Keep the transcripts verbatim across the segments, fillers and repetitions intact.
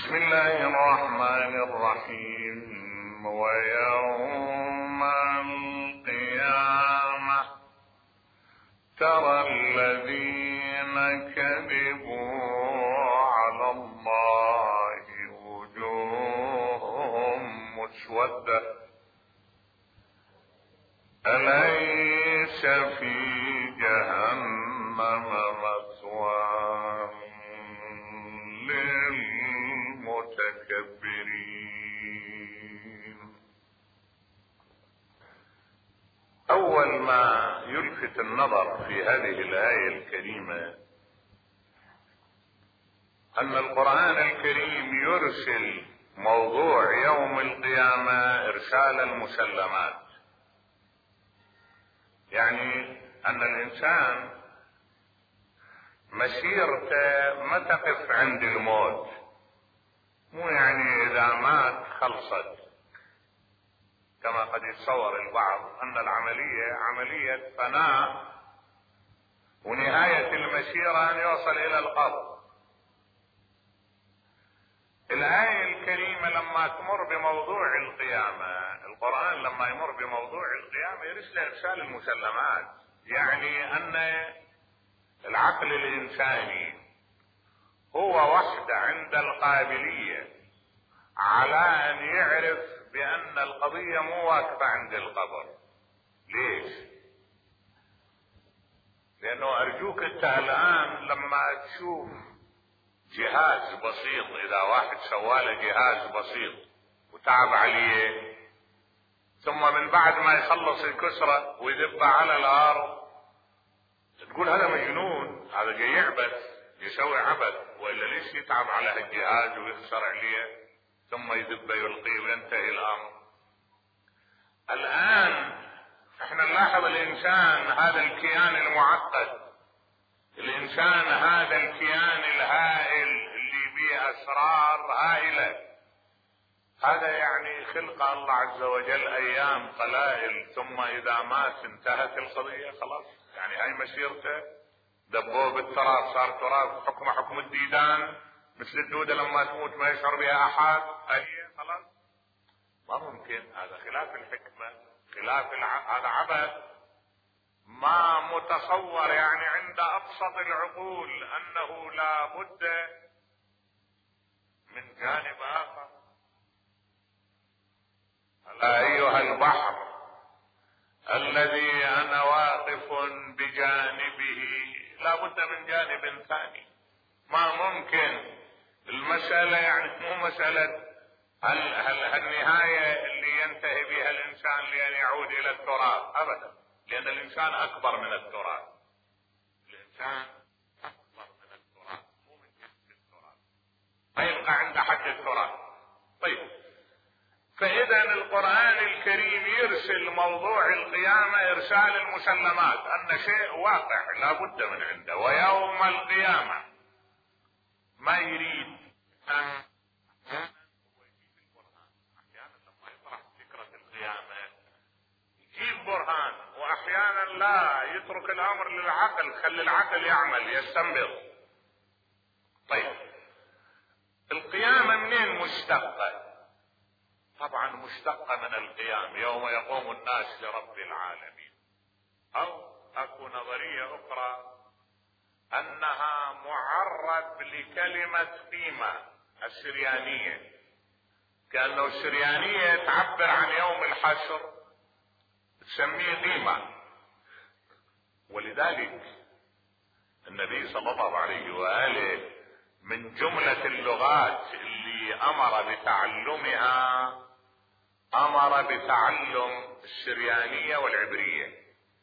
بسم الله الرحمن الرحيم. ويوم القيامة ترى الذين كذبوا على الله وجوههم مسودة أليس في جهنم مثوى للمتكبرين. أول ما يلفت النظر في هذه الآية الكريمة أن القرآن الكريم يرسل موضوع يوم القيامة إرسال المسلمات، يعني أن الإنسان مسيرته ما تقف عند الموت، مو يعني إذا مات خلصت كما قد يتصور البعض أن العملية عملية فناء ونهاية المسيرة أن يوصل إلى القبر. الآية الكريمة لما تمر بموضوع القيامة، القرآن لما يمر بموضوع القيامة يرسل إرسال المسلمات، يعني أن العقل الإنساني هو وحده عند القابلية على أن يعرف بأن القضية مو واقفة عند القبر. ليش؟ لأنه أرجوك أنت الآن لما تشوف جهاز بسيط، إذا واحد سواله جهاز بسيط وتعب عليه ثم من بعد ما يخلص الكسرة ويدب على الأرض تقول هذا مجنون، هذا جاي يعبث يسوي عبث، وإلا ليش يتعب على هالجهاز ويخسر عليه ثم يدب يلقيه وينتهي الأمر. الآن احنا نلاحظ الإنسان هذا الكيان المعقد، الإنسان هذا الكيان الهائل اللي به أسرار هائلة، هذا يعني خلق الله عز وجل أيام قلائل ثم إذا مات انتهت القضية خلاص، يعني هاي مسيرته دبوه بالتراب صار تراب، حكم حكم الديدان، مثل الدودة لما تموت ما يشعر بها أحد، هي خلاص ما ممكن. هذا خلاف الحكمة، خلاف الع... هذا عبث ما متصور، يعني عند أبسط العقول أنه لا بد من جانب آخر. ألا أيها البحر الذي أنا واقف بجانبه لا بد من جانب ثاني، ما ممكن المسألة يعني مو مسألة هل هل النهاية اللي ينتهي بها الإنسان لأن يعود إلى التراب أبدا، لأن الإنسان أكبر من التراب، الإنسان أكبر من التراب مو من جنس التراب، ما يبقى عند حد التراب. طيب، فإذا القرآن الكريم يرسل موضوع القيامة إرسال المسلمات، أن شيء واقع لا بد من عنده. ويوم القيامة ما يريد أن هو يجيب البرهان، أحيانا لما يطرح فكرة القيامة يجيب برهان، وأحيانا لا يترك الأمر للعقل، خلي العقل يعمل يستنبط. طيب، القيامة منين مشتقة؟ طبعا مشتقة من القيام، يوم يقوم الناس لرب العالمين. او اكو نظرية اخرى انها معرب لكلمة قيمة السريانية، كأنه السريانية تعبر عن يوم الحشر تسميه قيمة، ولذلك النبي صلى الله عليه وآله من جملة اللغات اللي امر بتعلمها امر بتعلم السريانية والعبرية.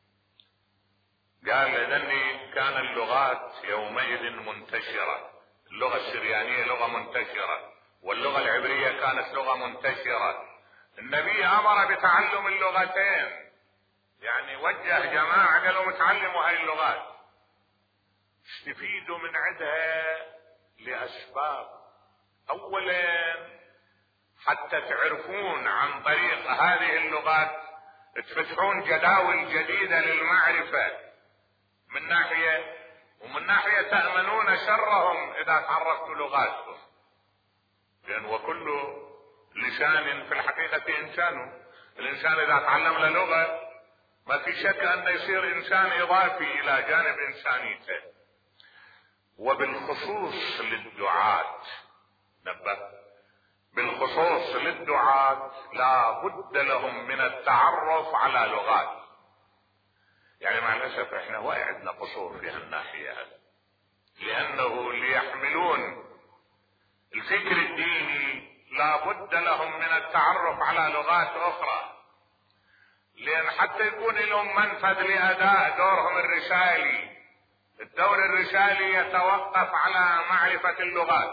قال لأني كان اللغات يومئذ منتشرة، اللغة السريانية لغة منتشرة واللغة العبرية كانت لغة منتشرة، النبي امر بتعلم اللغتين، يعني وجه جماعة قالوا تعلموا هاي اللغات، استفيدوا من عندها لأسباب. اولا حتى تعرفون عن طريق هذه اللغات تفتحون جداول جديدة للمعرفة من ناحية، ومن ناحية تأمنون شرهم إذا تعرفتوا لغاتهم. انسان في الحقيقة انسان. الانسان اذا تعلم له لغة ما في شك انه يصير انسان اضافي الى جانب انسانيته. وبالخصوص للدعاة، نبه، بالخصوص للدعاة لا بد لهم من التعرف على لغات. يعني مع الاسف احنا وايد عندنا قصور في هالناحية هذه، لانه ليحملون الفكر الديني لا بد لهم من التعرف على لغات اخرى، لان حتى يكون لهم منفذ لاداء دورهم الرسالي. الدور الرسالي يتوقف على معرفة اللغات.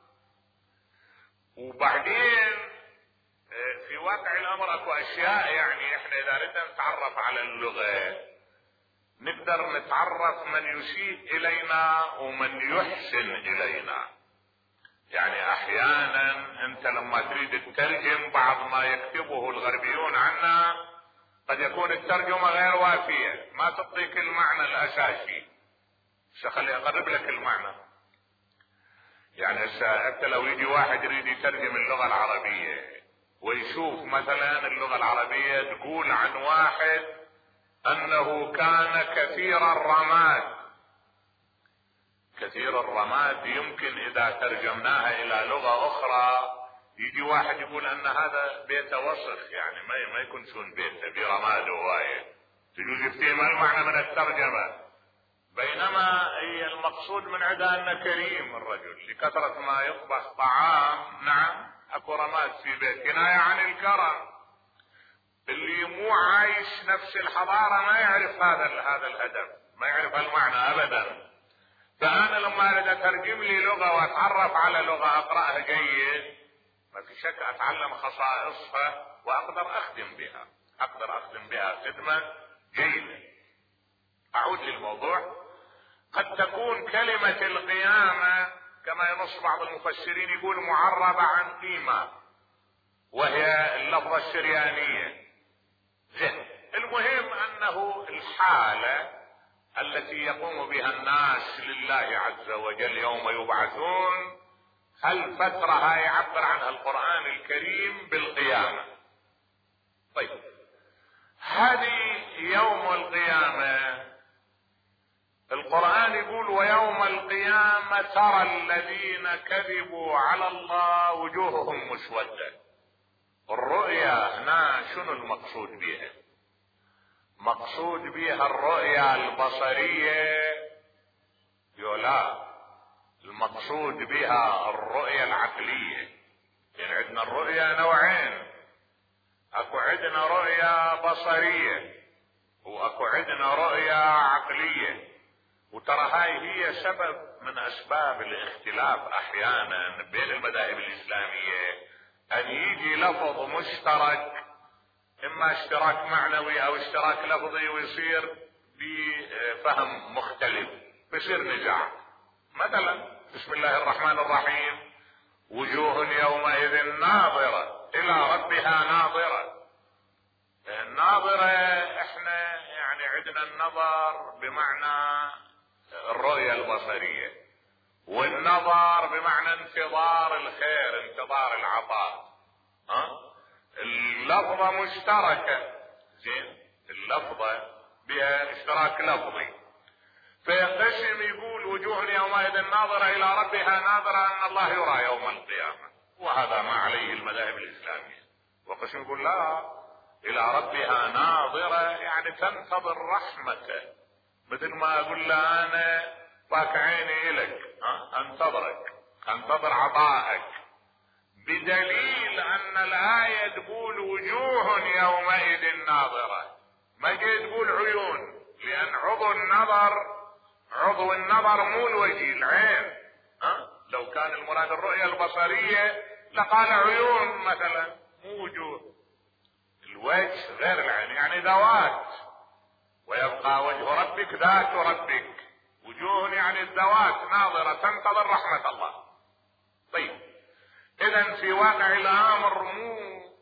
وبعدين في واقع الامر اكو اشياء، يعني احنا اذا ردنا نتعرف على اللغة نقدر نتعرف من يسيء الينا ومن يحسن الينا. يعني احيانا انت لما تريد تترجم بعض ما يكتبه الغربيون عنا قد يكون الترجمة غير وافية، ما تعطيك المعنى الاساسي. خلي اقرب لك المعنى. يعني هسه انت لو يجي واحد يريد يترجم اللغة العربية ويشوف مثلا اللغة العربية تقول عن واحد انه كان كثير الرماد. كثير الرماد يمكن اذا ترجمناها الى لغة اخرى يجي واحد يقول ان هذا بيته وسخ، يعني ما ما يكونشون بيته برماد هواية، تجوز يفتهم المعنى من الترجمة. بينما هي المقصود من عندها انه كريم الرجل لكثرة ما يطبخ طعام. نعم اكو رماد في بيت، كناية عن الكرم. اللي مو عايش نفس الحضارة ما يعرف هذا هذا الهدف، ما يعرف المعنى ابدا. فانا لما اريد اترجم لي لغة واتعرف على لغة اقرأها جيد، ما في شك اتعلم خصائصها واقدر اخدم بها، اقدر اخدم بها خدمة جيدة. اعود للموضوع. قد تكون كلمة القيامة كما ينص بعض المفسرين يقول معربة عن قيمة، وهي اللفظة الشريانية. زين، المهم انه الحالة التي يقوم بها الناس لله عز وجل يوم يبعثون، هالفترة هاي يعبر عنها القرآن الكريم بالقيامة. طيب، هذه يوم القيامة القرآن يقول ويوم القيامة ترى الذين كذبوا على الله وجوههم مسودة. الرؤيا هنا شنو المقصود بها؟ مقصود بها الرؤيا البصرية؟ يولا، المقصود بها الرؤيا العقلية. يعني عندنا الرؤيا نوعين، اكو عندنا رؤيا بصرية واكو عندنا رؤيا عقلية. وترى هاي هي سبب من اسباب الاختلاف احيانا بين المذاهب الاسلامية، ان يجي لفظ مشترك، اما اشتراك معنوي او اشتراك لفظي، ويصير بفهم مختلف، بيصير نزاع. مثلا بسم الله الرحمن الرحيم وجوه يومئذ ناظرة الى ربها ناظرة. الناظرة احنا يعني عندنا النظر بمعنى الرؤية البصرية، والنظر بمعنى انتظار الخير، انتظار العطاء. ها؟ اللفظة مشتركة. زين، اللفظة بها اشتراك لفظي، فيقسم يقول وجوه يومئذ ناظرة الى ربها ناظرة ان الله يرى يوم القيامة، وهذا ما عليه المذاهب الاسلامية. وقسم يقول لا، الى ربها ناظرة يعني تنتظر رحمته، مثل ما اقول له انا باك عيني الك، ها؟ انتظرك، انتظر عطائك. بدليل ان الاية تقول وجوه يومئذ ناظرة، ما جاي تقول عيون، لان عضو النظر عضو النظر مو الوجه، العين. ها؟ لو كان المراد الرؤية البصرية لقال عيون مثلا، مو وجوه. الوجه غير العين، يعني ذوات، ويبقى وجه ربك ذات ربك. وجوه يعني الذوات ناظرة تنتظر رحمة الله. طيب، اذا في واقع الامر مو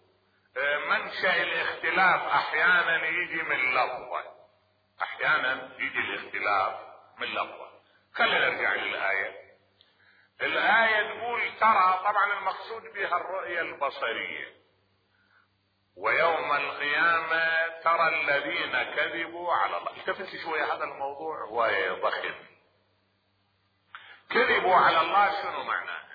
منشأ الاختلاف احيانا يجي من لفظة، احيانا يجي الاختلاف من لفظة. خلينا نرجع للآية. الآية تقول ترى، طبعا المقصود بها الرؤية البصرية. ويوم القيامة ترى الذين كذبوا على الله. التفت شوية، هذا الموضوع هواية ضخم. كذبوا على الله شنو معناه؟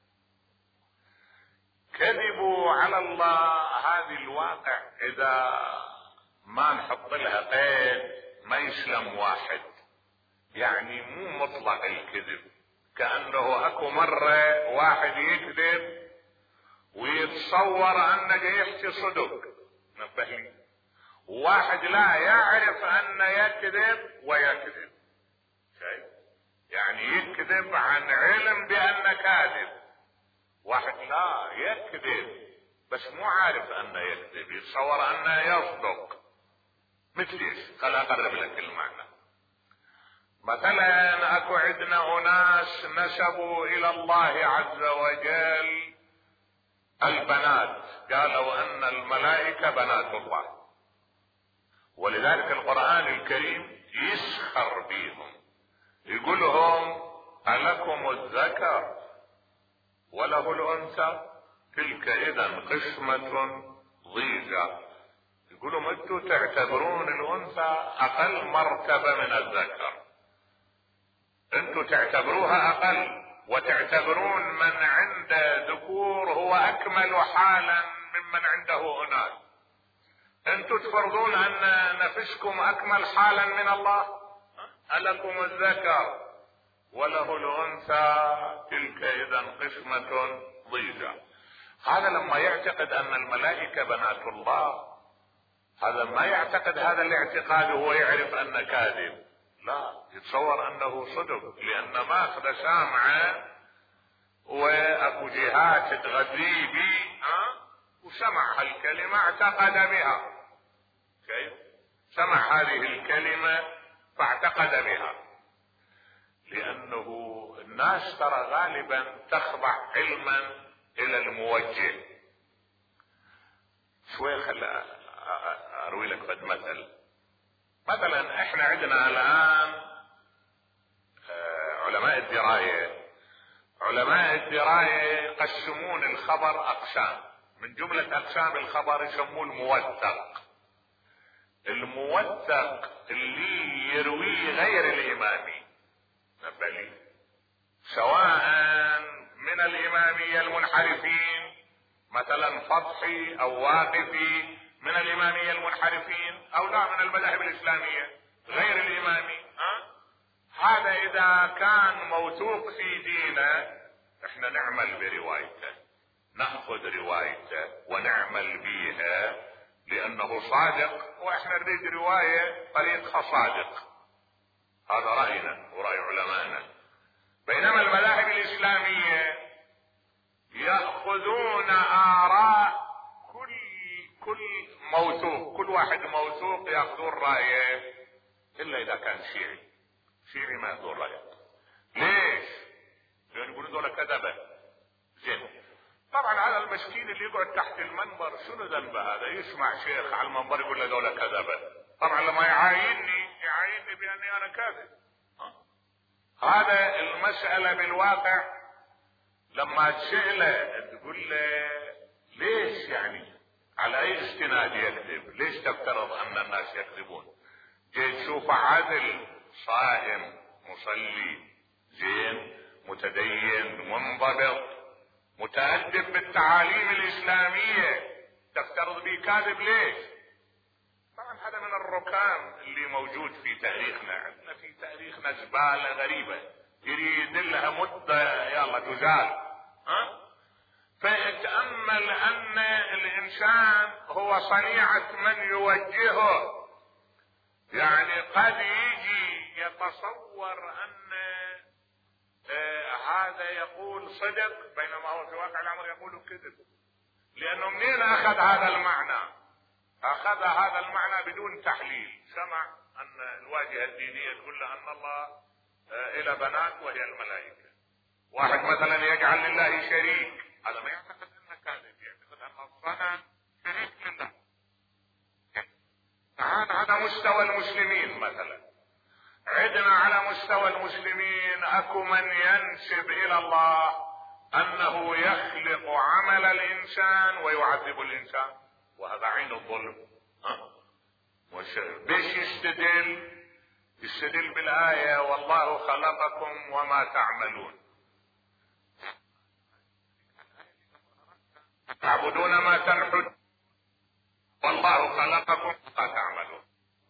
كذبوا على الله هذه الواقع اذا ما نحط لها قيد ما يسلم واحد، يعني مو مطلق الكذب. كأنه اكو مرة واحد يكذب ويتصور انه جاي يحكي صدق، نبه لي. واحد لا يعرف انه يكذب ويكذب، شايف؟ يعني يكذب عن علم بانه كاذب. واحد لا يكذب بس مو عارف انه يكذب، يتصور انه يصدق. مثل ايش؟ خل اقرب لك المعنى. مثلا اكو عندنا اناس نسبوا الى الله عز وجل البنات، قالوا ان الملائكة بنات الله، ولذلك القرآن الكريم يسخر بهم، يقول لهم ألكم الذكر وله الأنثى تلك إذا قسمة ضيزى. يقول لهم انتم تعتبرون الأنثى أقل مرتبة من الذكر، انتم تعتبروها أقل، وتعتبرون من عنده ذكور هو أكمل حالا ممن عنده إناث. انتم تفرضون أن نفسكم أكمل حالا من الله. ألكم الذكر وله الأنثى تلك إذا قسمة ضيزى. هذا لما يعتقد أن الملائكة بنات الله، هذا ما يعتقد هذا الاعتقاد هو يعرف أنه كاذب، لا، يتصور أنه صدق، لأن ماخذ سامعة وأكو جهات تغذي بي أه؟ وسمع هالكلمة اعتقد بها. كيف؟ سمع هذه الكلمة فاعتقد بها، لأنه الناس ترى غالبا تخضع علما إلى الموجه. شوي خل أروي لك فد مثل. مثلا احنا عندنا الآن علماء الدراية، علماء الدراية يقسمون الخبر أقسام، من جملة أقسام الخبر يسموه الموثق. الموثق اللي يرويه غير الإمامي، نبالي، سواء من الإمامية المنحرفين مثلا فضحي أو واقفي، من الإمامية المنحرفين، أو لا من المذاهب الإسلامية غير الإمامي. ها؟ هذا إذا كان موثوق في دينه احنا نعمل بروايته، نأخذ روايته ونعمل بيها لأنه صادق، واحنا نريد رواية طريقها صادق. هذا رأينا ورأي علمائنا. بينما المذاهب الإسلامية يأخذون آراء كل كل موثوق، كل واحد موثوق يأخذون رأيه، إلا إذا كان شيعي. شيعي ما يأخذون رأيه. ليش؟ لأن يقولون دولة كذبة. زين. طبعا هذا المسكين اللي يقعد تحت المنبر شنو ذنبه؟ هذا يسمع شيخ على المنبر يقول له دولة كذبة، طبعا لما يعاينني يعاينني بأني أنا كاذب. هذا المسألة بالواقع لما تسأله تقول له ليش، يعني على أي استناد يكذب؟ ليش تفترض أن الناس يكذبون؟ جاي تشوفه عادل، صائم، مصلي، زين، متدين، منضبط، متأدب بالتعاليم الإسلامية، تفترض به كاذب ليش؟ طبعا هذا من الركام اللي موجود في تاريخنا. عندنا في تاريخنا زبالة غريبة يريد لها مدة يلا تزال. ها؟ فيتأمل أن الإنسان هو صنيعة من يوجهه. يعني قد يجي يتصور أن آه هذا يقول صدق بينما هو في واقع الأمر يقول كذب. لأنه منين أخذ هذا المعنى؟ أخذ هذا المعنى بدون تحليل. سمع أن الواجهة الدينية تقول له أن الله آه إلى بنات وهي الملائكة. واحد مثلا يجعل لله شريك، هذا ما يعتقد أنه كاذب، يعتقد أن الصنم شريك لله. الآن هذا مستوى المسلمين. مثلا عندنا على مستوى المسلمين اكو من ينسب الى الله انه يخلق عمل الانسان ويعذب الانسان، وهذا عين الظلم. بيش يستدل؟ يستدل بالآية والله خلقكم وما تعملون، تعبدون ما تنحت والله خلقكم وما تعملون.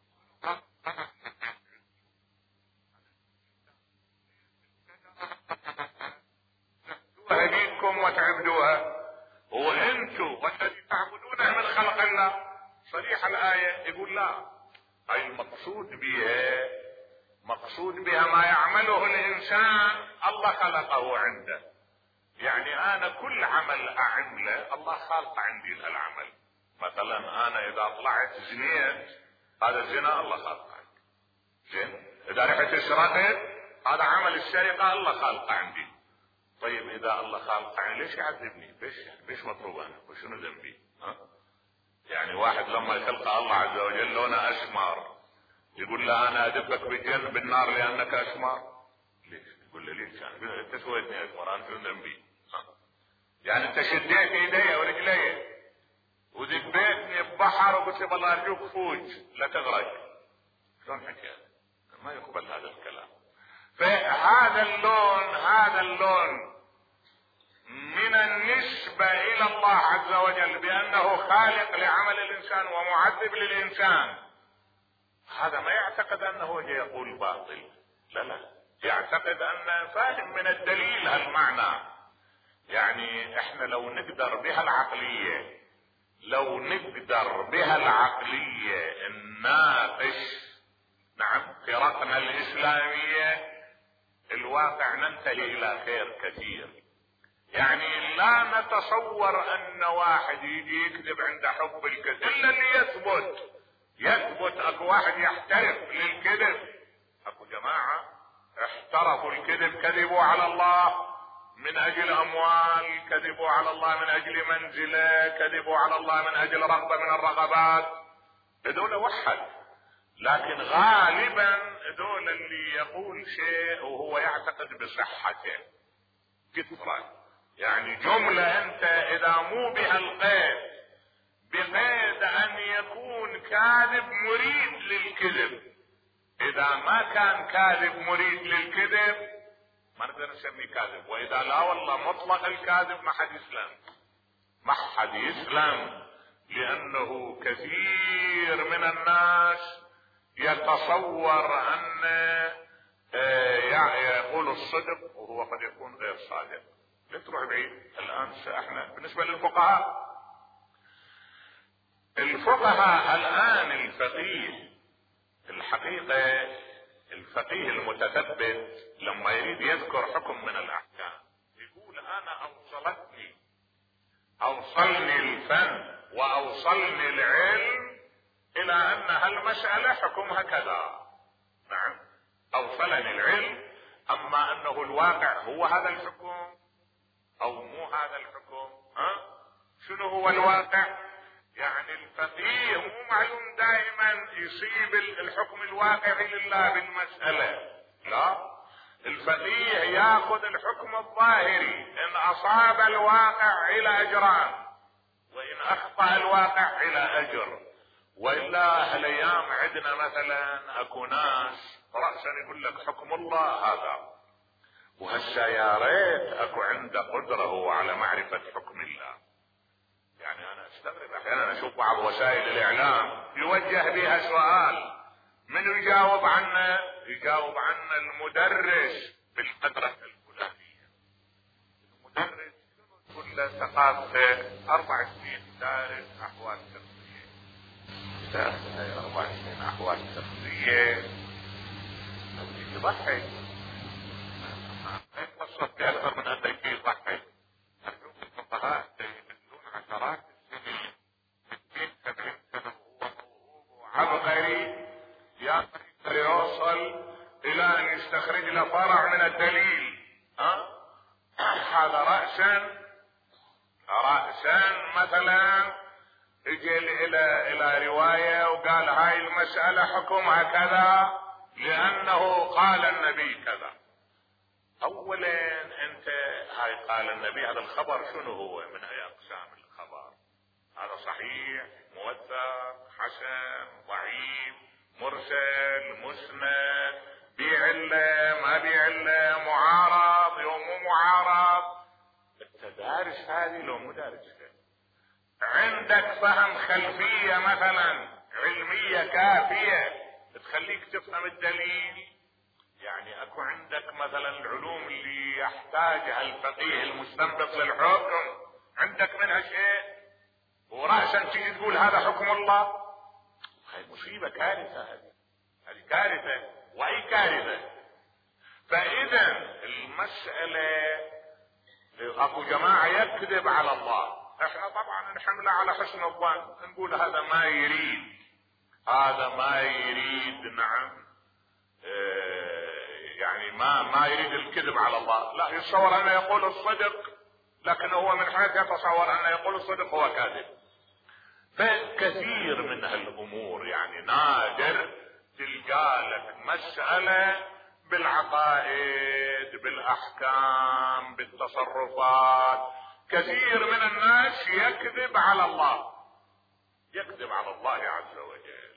هديكم وتعبدوها وانتم والذي تعبدونه من خلق الله. صريح الآية يقول لا، أي المقصود بها مقصود بها ما يعمله الإنسان الله خلقه عنده. يعني أنا كل عمل أعمله الله خالق عندي العمل. مثلا أنا إذا طلعت زنيت هذا الزنا الله خالق عندي. زين، إذا رحت سرقت هذا عمل السرقة الله خالق عندي. طيب إذا الله خالق عندي ليش يعذبني؟ ليش ليش مطلوب أنا؟ وشنو ذنبي؟ ها؟ يعني واحد لما يخلق الله عز وجل لونه أسمر يقول له أنا أدبك بالجنة بالنار لأنك أسمر؟ ليش؟ يقول له ليش؟ يعني أنت سويتني أسمر، أنا شنو ذنبي؟ يعني أنت شديت إيدي ورجلي ودبيتني ببحر وقلت لي والله أرجوك فوج لا تغرق. شلون حكي؟ ما يقبل هذا الكلام. فهذا اللون هذا اللون من النسبة إلى الله عز وجل بأنه خالق لعمل الإنسان ومعذب للإنسان، هذا ما يعتقد أنه يقول باطل، لا لا، يعتقد أنه فاهم من الدليل هالمعنى. يعني احنا لو نقدر بها العقلية لو نقدر بها العقلية نناقش نعم فرقنا الإسلامية الواقع ننتهي إلى خير كثير. يعني لا نتصور ان واحد يجي يكذب عند حب الكذب الا اللي يثبت يثبت اكو واحد يحترف للكذب. اكو جماعة احترفوا الكذب، كذبوا على الله من اجل اموال، كذبوا على الله من اجل منزلة، كذبوا على الله من اجل رغبة من الرغبات. هذول وحد، لكن غالبا هذول اللي يقول شيء وهو يعتقد بصحته كثرة. يعني جملة انت اذا مو بها القيد بقيد ان يكون كاذب مريد للكذب، اذا ما كان كاذب مريد للكذب ما نقدر نسميه كاذب. واذا لا والله مطلق الكاذب ما حد يسلم ما حد يسلم لانه كثير من الناس يتصور ان يقول الصدق وهو قد يكون غير صادق. لا تروح بعيد. الان احنا بالنسبة للفقهاء الفقهاء الان الفقيه الحقيقة الفقيه المتثبت لما يريد يذكر حكم من الاحكام يقول انا اوصلتني اوصلني الفن واوصلني العلم الى ان هالمسألة حكمها كذا. نعم اوصلني العلم، اما انه الواقع هو هذا الحكم او مو هذا الحكم. ها شنو هو الواقع؟ يعني الفقيه مو معلوم دائما يصيب الحكم الواقعي لله بالمسألة، لا، الفقيه ياخذ الحكم الظاهري، ان اصاب الواقع الى اجران وان اخطأ الواقع الى اجر. والا هالايام عندنا مثلا اكو ناس رأسا يقول لك حكم الله هذا، وهسه يا ريت اكو عنده قدرة هو على معرفة حكم الله. يعني انا استغرب احيانا اشوف بعض وسائل الاعلام يوجه بها سؤال من يجاوب عنه؟ يجاوب عنه المدرس بالمدرسة الفلانية. المدرس يقول له ثقافته اربع سنين دارس احوال شخصية، دارس اربع سنين احوال شخصية يضحك ما يتصف باكثر من ان يضحك. اشوف الفقهاء يمدون عشرات السنين ستين سبعين سنة وهو موهوب وعبقري يقدر يوصل الى ان يستخرج له فرع من الدليل. ها هذا رأسا رأسا مثلا اجي الى الى رواية وقال هاي المسألة حكمها كذا، لانه قال النبي كذا. اولا انت هاي قال النبي، هذا الخبر شنو هو؟ من اي اقسام الخبر؟ هذا صحيح، موثق، حسن، ضعيف، مرسل، مسند، بعله، ما بعله، معارض، يوم مو معارض. انت دارس هذه لو مو دارسها؟ عندك فهم خلفية مثلا علمية كافية تخليك تفهم الدليل؟ يعني اكو عندك مثلا العلوم اللي يحتاجها الفقيه المستنبط للحكم، عندك منها شيء ورأسا تيجي تقول هذا حكم الله؟ هاي مصيبة، كارثة، هذه هذه كارثة، واي كارثة. فاذا المسألة اكو جماعة يكذب على الله، احنا طبعا نحمله على حسن الظن، نقول هذا ما يريد، هذا ما يريد، نعم، اه يعني ما ما يريد الكذب على الله، لا، يتصور انه يقول الصدق، لكن هو من حيث يتصور انه يقول الصدق هو كاذب. فكثير من هالامور يعني نادر تلقى لك مسألة بالعقائد، بالاحكام، بالتصرفات، كثير من الناس يكذب على الله، يكذب على الله عز وجل.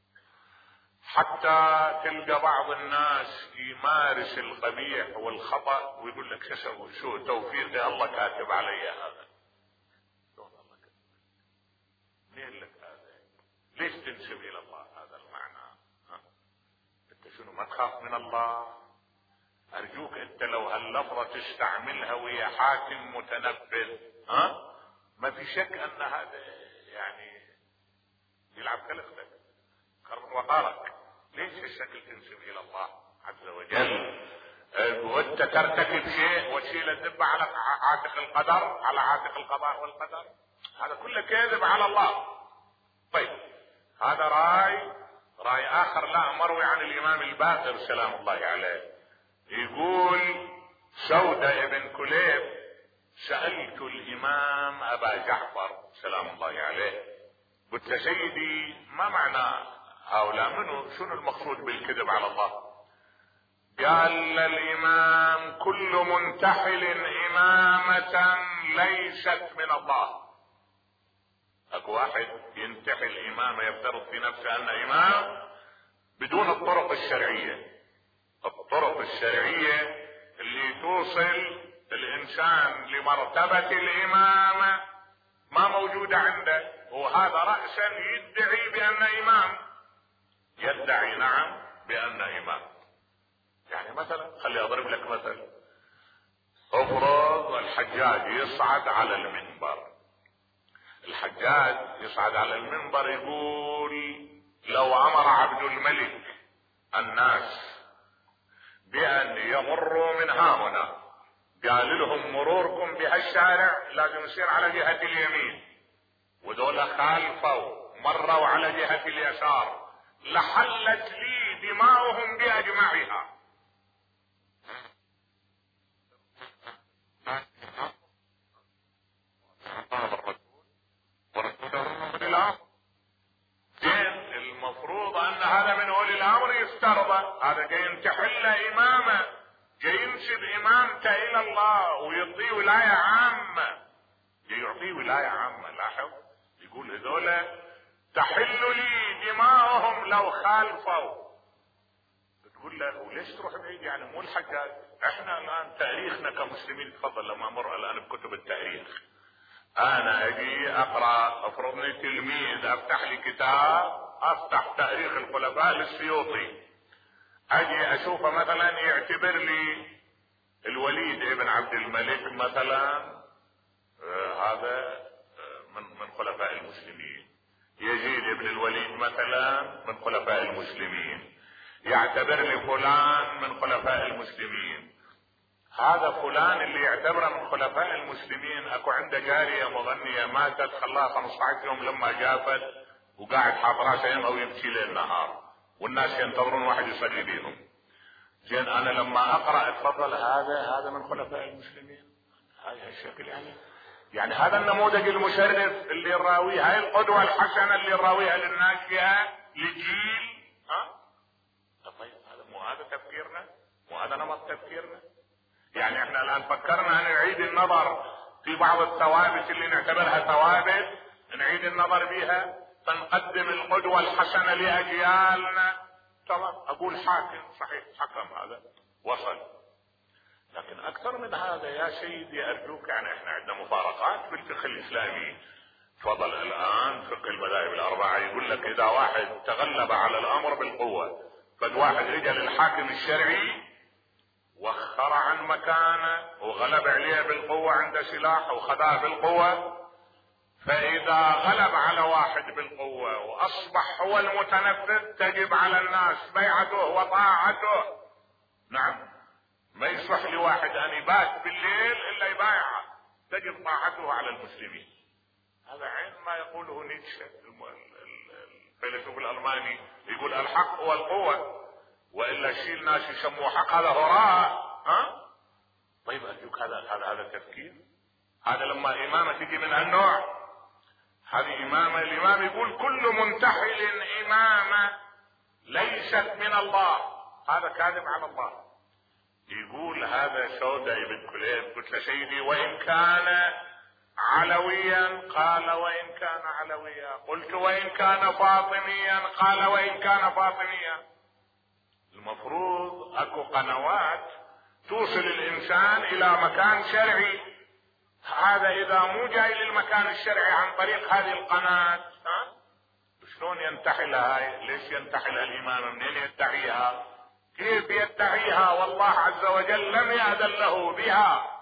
حتى تلقى بعض الناس يمارس القبيح والخطأ ويقول لك شو اسوي، شو توفيق الله كاتب علي هذا. شلون الله كاتب؟ ليه لك هذا؟ ليش تنسب الى الله هذا المعنى؟ ها؟ انت شنو ما تخاف من الله؟ ارجوك انت لو هاللفظة تستعملها ويا حاكم متنفذ، ها، ما في شك ان هذا يعني يلعب كلفتك، خرب وقارك. ليش الشكل تنسب الى الله عز وجل؟ وانت ترتكب شيء وتشيل الذبة على عاتق القدر، على عاتق القضاء والقدر، هذا كله كذب على الله. طيب هذا راي راي اخر لا مروي عن الامام الباقر سلام الله عليه، يقول سودة ابن كليب سألت الامام ابا جعفر سلام الله عليه، قلت له سيدي ما معنى هؤلاء، منو شنو المقصود بالكذب على الله؟ قال الامام كل منتحل امامة ليست من الله. اكو واحد ينتحل امامة يفترض في نفسه انه امام بدون الطرق الشرعية، الطرق الشرعية اللي توصل الانسان لمرتبة الامامة ما موجودة عنده، وهذا رأسا يدعي بأن امام، يدعي نعم بأن امام. يعني مثلا خلي اضرب لك مثل، افرض الحجاج يصعد على المنبر، الحجاج يصعد على المنبر يقول لو امر عبد الملك الناس بأن يمروا من هاهنا، قال لهم مروركم بهالشارع لازم يصير على جهة اليمين، ودول خالفوا مروا على جهة اليسار، لحلت لي دماؤهم بأجمعها. زين المفروض ان هذا من اولي الامر يفترض، هذا جاي ينتحل امامه، جاي ينسب امامته الى الله ويعطيه ولايه عامه، جاي يعطيه ولايه عامه. لاحظ يقول هذول تحل لي دماؤهم لو خالفوا. بتقول له وليش تروح بعيد؟ يعني مو الحجاج، احنا الان تاريخنا كمسلمين، تفضل لما امر الان بكتب التاريخ، انا اجي اقرا، افرضني تلميذ افتح لي كتاب، افتح تاريخ الخلفاء للسيوطي، اجي اشوفه مثلا يعتبر لي الوليد ابن عبد الملك مثلا آه هذا آه من من خلفاء المسلمين، يزيد ابن الوليد مثلا من خلفاء المسلمين، يعتبر لي فلان من خلفاء المسلمين. هذا فلان اللي يعتبره من خلفاء المسلمين اكو عنده جارية مغنية ماتت خلاها خمسة عشر يوم لما جافت وقاعد حاط راسه يمه ويبكي ليل نهار والناس ينتظرون واحد يصلي بيهم. زين انا لما اقرا اتفضل هذا هذا من خلفاء المسلمين، هاي هالشكل يعني يعني هذا النموذج المشرف اللي نراويه، هاي القدوة الحسنة اللي نراويها للناشئة لجيل، ها طيب هذا نمط تفكيرنا. يعني احنا الان فكرنا ان نعيد النظر في بعض الثوابت اللي نعتبرها ثوابت، نعيد النظر بها، فنقدم القدوة الحسنة لأجيالنا. تمام، اقول حاكم صحيح حكم هذا وصل، لكن اكثر من هذا يا سيدي ارجوك. يعني احنا عندنا مفارقات في الفقه الاسلامي. تفضل الان فقه المذاهب الاربعه يقول لك اذا واحد تغلب على الامر بالقوه، فد واحد اجى للحاكم الشرعي وخر عن مكانه وغلب عليه بالقوه، عنده سلاح وخذاه بالقوه، فاذا غلب على واحد بالقوه واصبح هو المتنفذ تجب على الناس بيعته وطاعته. نعم، ما يصلح لواحد ان يبات بالليل الا يبايعه، تجب طاعته على المسلمين. هذا عين ما يقوله نيتشه الفيلسوف الالماني، يقول الحق هو القوة، والا الشيء الناس يسموه حق هذا هراء. ها طيب ارجوك، هذا هذا هذا تفكير؟ هذا لما امامة تجي من هالنوع، هذه امامة. الامام يقول كل منتحل امامة ليست من الله، هذا كاذب على الله. يقول هذا سودة بن كليب، قلت له سيدي وإن كان علويا؟ قال وإن كان علويا. قلت وإن كان فاطميا؟ قال وإن كان فاطميا. المفروض اكو قنوات توصل الانسان الى مكان شرعي، هذا اذا مو جاي للمكان الشرعي عن طريق هذه القناة، ها شلون ينتحلها هاي؟ ليش ينتحلها الامام؟ منين يدعيها؟ كيف يدعيها والله عز وجل لم يأذن له بها؟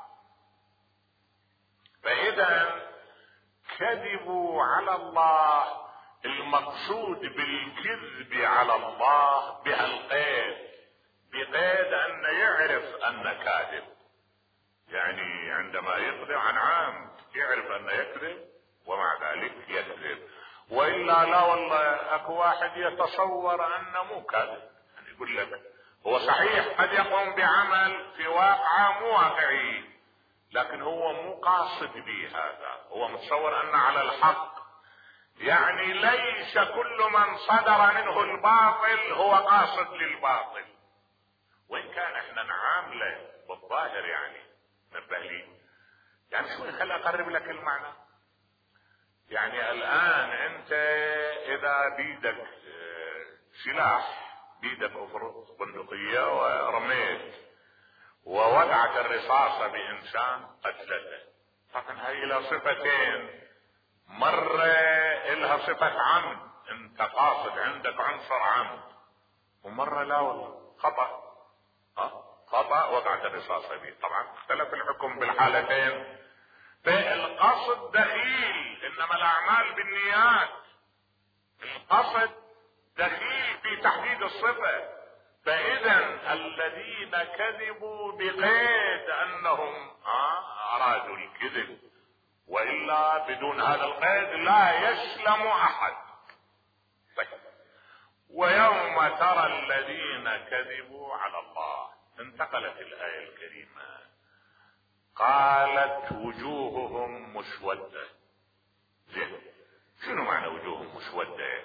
فإذا كذبوا على الله، المقصود بالكذب على الله بها القيد، بقيد أن يعرف أن كاذب. يعني عندما يقضي عن عام يعرف أن يكذب ومع ذلك يكذب، وإلا لا والله أكو واحد يتصور أنه مو كاذب. يعني يقول لك هو صحيح قد يقوم بعمل في واقعة مو واقعي، لكن هو مو قاصد به، هذا هو متصور أن على الحق. يعني ليس كل من صدر منه الباطل هو قاصد للباطل، وإن كان احنا نعامله بالظاهر. يعني نبه لي، يعني شوي خلي أقرب لك المعنى. يعني الآن أنت إذا بيدك سلاح، بيدك افرض بندقية ورميت ووقعت الرصاصة بإنسان قتلته، طبعا هاي إلى صفتين، مرة إلها صفة عمد، أنت قاصد عندك عنصر عمد، ومرة لا والله خطأ. ها خطأ وقعت الرصاصة به، طبعا اختلف الحكم بالحالتين. فالقصد دخيل، إنما الأعمال بالنيات. القصد دخيل في تحديد الصفة. فإذا الذين كذبوا بقيد أنهم أرادوا الكذب، وإلا بدون هذا القيد لا يسلم أحد. طيب. ويوم ترى الذين كذبوا على الله، انتقلت الآية الكريمة، قالت وجوههم مسودة. زين، شنو معنى وجوههم مسودة؟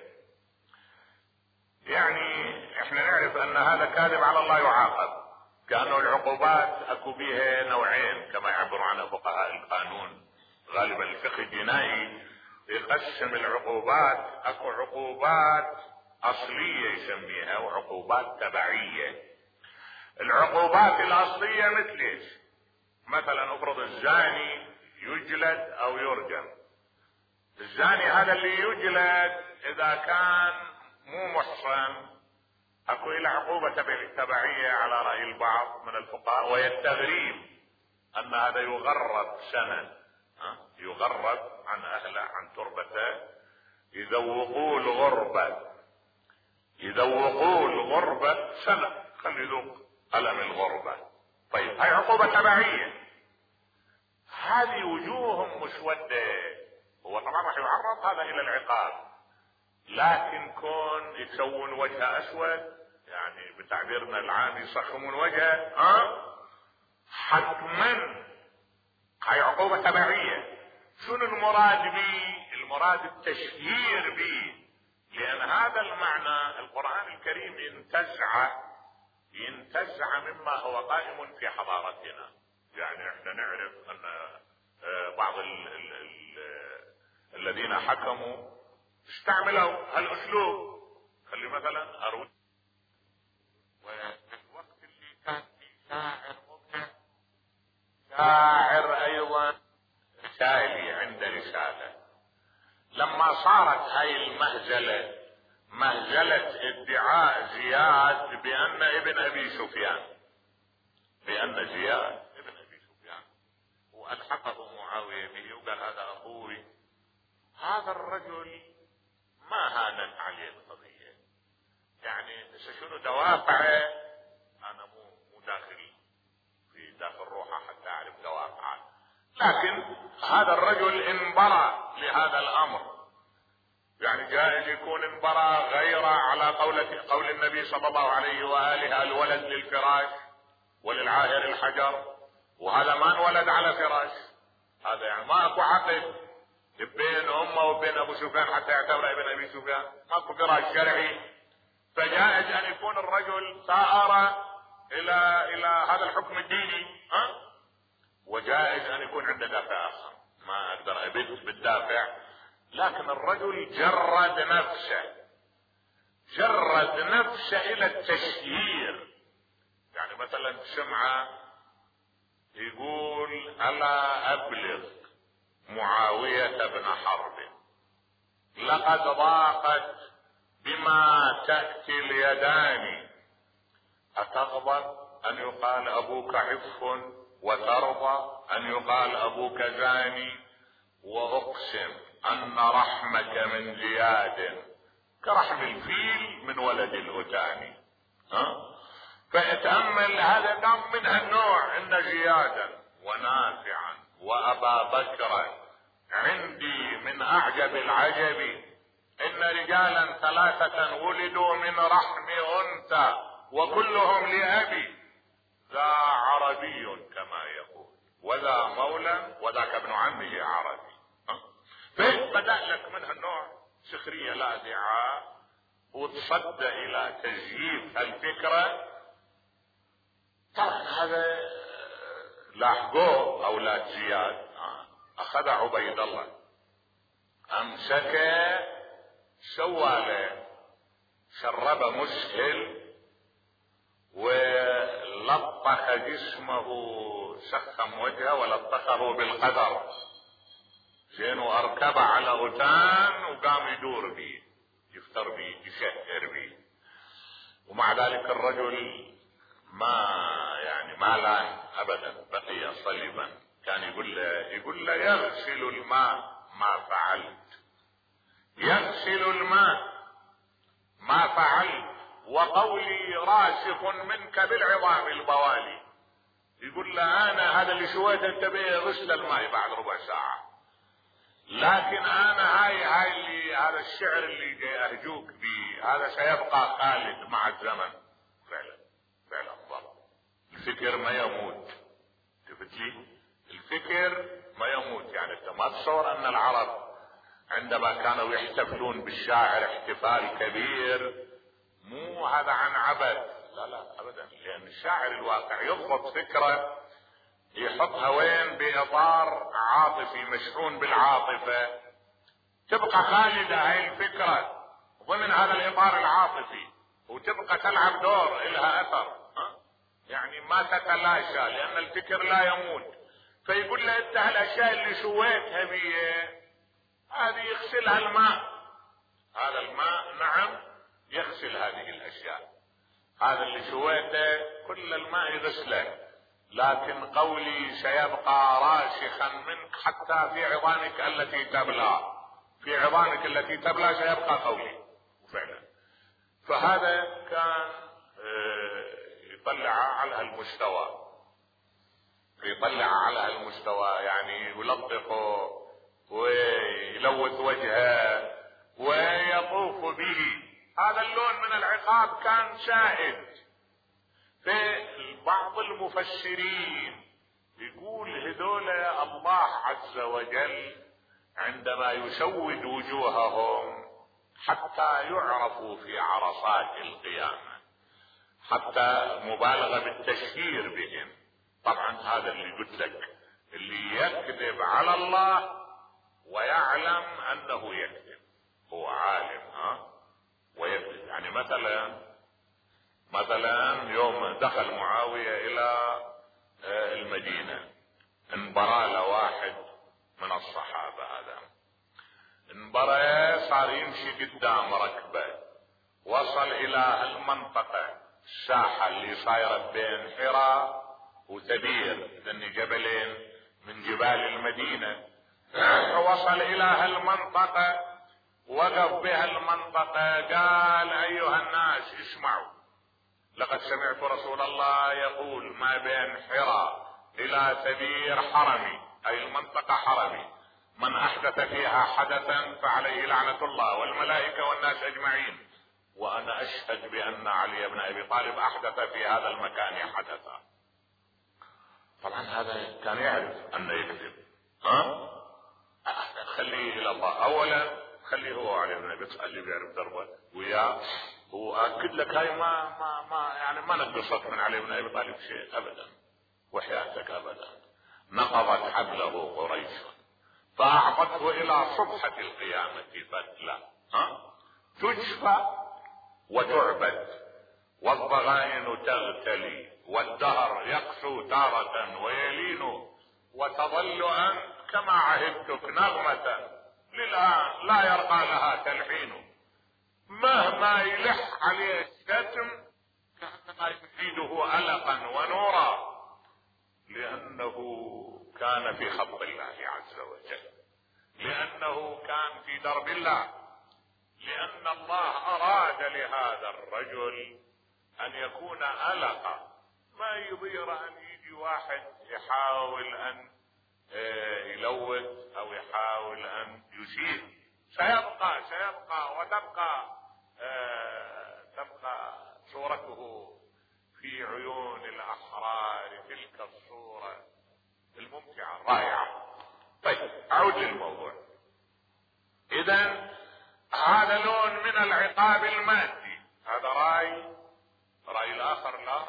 يعني احنا نعرف ان هذا كاذب على الله يعاقب، كأنه العقوبات اكو بها نوعين كما يعبر عنها فقهاء القانون. غالبا الفقه الجنائي يقسم العقوبات، اكو عقوبات اصلية يسميها وعقوبات تبعية. العقوبات الاصلية مثل ايش؟ مثلا افرض الزاني يجلد او يرجم. الزاني هذا اللي يجلد اذا كان مو محصن اكو الى عقوبة تبعية على رأي البعض من الفقهاء، وهي التغريب، ان هذا يغرب سنة، يغرب عن اهله عن تربته، يذوقوا الغربة، يذوقوا الغربة سنة، خلي يذوق ألم الغربة. طيب هاي عقوبة تبعية. هذه وجوههم مسودة، هو طبعا راح يعرض هذا الى العقاب، لكن كون يسوون وجهه اسود، يعني بتعبيرنا العام يصخمون وجهه، ها حتما هاي عقوبة تبعية. شنو المراد به؟ المراد التشهير به، لان هذا المعنى القرآن الكريم ينتزعه، ينتزع مما هو قائم في حضارتنا. يعني احنا نعرف ان بعض ال ال ال الذين حكموا استعملوا هالاسلوب. خلي مثلا اروي وفي الوقت اللي كان في شاعر مبدع، شاعر ايضا رسالي عنده رسالة، لما صارت هاي المهزلة مهزلة ادعاء زياد بان ابن ابي سفيان بان زياد ابن ابي سفيان والحقه معاوية به وقال هذا اخوي، هذا الرجل ما هانت عليه القضية. يعني شنو دوافعه؟ انا مو مو داخل في داخل روحه حتى اعرف دوافعه، لكن هذا الرجل انبرى لهذا الامر. يعني جائز يكون انبرى غير على قولة قول النبي صلى الله عليه واله الولد للفراش وللعاهر الحجر، وهذا ما انولد على فراش، هذا يعني ما اكو عقد بين امه وبين ابو سفيان حتى يعتبر ابن ابي سفيان، ماكو فراش شرعي. فجائز ان يكون الرجل سار الى الى هذا الحكم الديني، ها؟ وجائز ان يكون عنده دافع اخر، ما اقدر ابت بالدافع، لكن الرجل جرد نفسه جرد نفسه الى التشهير. يعني مثلا سمعه يقول الا ابلغ معاوية بن حرب لقد ضاقت بما تأتي اليدان، أتغضب أن يقال أبوك عف وترضى أن يقال أبوك زاني، وأقسم أن رحمك من زياد كرحم الفيل من ولد الأتاني. ها؟ فاتأمل هذا كان من هالنوع، إن زيادا ونافعا وأبا بكر عندي من أعجب العجب، إن رجالا ثلاثة ولدوا من رحم أنثى وكلهم لأبي، ذا عربي كما يقول وذا مولى وذاك ابن عمه عربي. فبدأ لك من هالنوع سخرية لاذعة وتصدى إلى تزييف الفكرة. طبعا هذا لاحقوه أولاد زياد، أخذ عبيد الله أمسك سواله شرب مسهل ولطخ جسمه، سخم وجهه ولطخه بالقدر زين، واركب على أتان وقام يدور بيه يفتر بيه يشهر بيه. ومع ذلك الرجل ما يعني ما لان ابدا، بقي صلبا. كان يقول له يقول له يغسل الماء ما فعلت، يغسل الماء ما فعلت، وقولي راسخ منك بالعظام البوالي. يقول له انا هذا اللي سويته انت به غسل الماء بعد ربع ساعة، لكن انا هاي هاي اللي هذا الشعر اللي جاي اهجوك به هذا سيبقى خالد مع الزمن. فعلا فعلا ضبط الفكر ما يموت. شفت لي الفكر ما يموت. يعني انت ما تصور ان العرب عندما كانوا يحتفلون بالشاعر احتفال كبير مو هذا عن عبث، لا لا ابدا، لان الشاعر الواقع يضبط فكره يحطها وين؟ باطار عاطفي مشحون بالعاطفه، تبقى خالده هاي الفكره ضمن هذا الاطار العاطفي وتبقى تلعب دور لها اثر، يعني ما تتلاشى لان الفكر لا يموت. فيقول له انت هالاشياء اللي سويتها بيه هذه يغسلها الماء، هذا الماء نعم يغسل هذه الاشياء، هذا اللي سويته كل الماء يغسله، لكن قولي سيبقى راسخا منك حتى في عظامك التي تبلى، في عظامك التي تبلى سيبقى قولي. وفعلا فهذا كان يطلع على هالمستوى، يطلع على هالمستوى يعني يلطفه ويلوث وجهه ويطوف به. هذا اللون من العقاب كان سائد. في بعض المفسرين يقول هذول الله عز وجل عندما يسود وجوههم حتى يعرفوا في عرصات القيامة، حتى مبالغة بالتشهير بهم. طبعا هذا اللي قلت لك، اللي يكذب على الله ويعلم انه يكذب، هو عالم ها ويكذب. يعني مثلا مثلا يوم دخل معاوية الى المدينة، انبرى له واحد من الصحابة، هذا انبرى صار يمشي قدام ركبه، وصل الى المنطقة الساحة اللي صايرة بين حراء وتبير، ذن جبلين من جبال المدينة. وصل الى هالمنطقة، وقف بها المنطقة، قال ايها الناس اسمعوا، لقد سمعت رسول الله يقول ما بين حراء الى تبير حرمي، اي المنطقة حرمي، من احدث فيها حدثا فعليه لعنة الله والملائكة والناس اجمعين، وانا اشهد بان علي بن ابي طالب احدث في هذا المكان حدثا. طبعا هذا كان يعرف انه يكذب، ها خليه الى الله. اولا خليه هو علي بن ابي طالب يعرف دربه وياه، واكد لك هاي ما ما ما يعني ما نقصت من علي بن ابي طالب شيء ابدا، وحياتك ابدا. نقضت حبله قريش فاعطته الى صبحة القيامة فتلى، ها تجفى وتعبد، والضغائن تغتلي، والدهر يقسو تارة ويلين، وتظل أنت كما عهدتك نغمة للآن لا يرقى لها تلحين، مهما يلح عليه الشتم كأنما يزيده ألقا ونورا، لأنه كان في خط الله عز وجل، لأنه كان في درب الله، لأن الله أراد لهذا الرجل أن يكون ألقا، ما يضير أن يجي واحد يحاول أن يلوث أو يحاول أن يشير، سيبقى سيبقى وتبقى تبقى صورته في عيون الأحرار، تلك الصورة الممتعة الرائعة. طيب أعود للموضوع. إذن هذا لون من العقاب المادي، هذا رأي. رأي الآخر لا،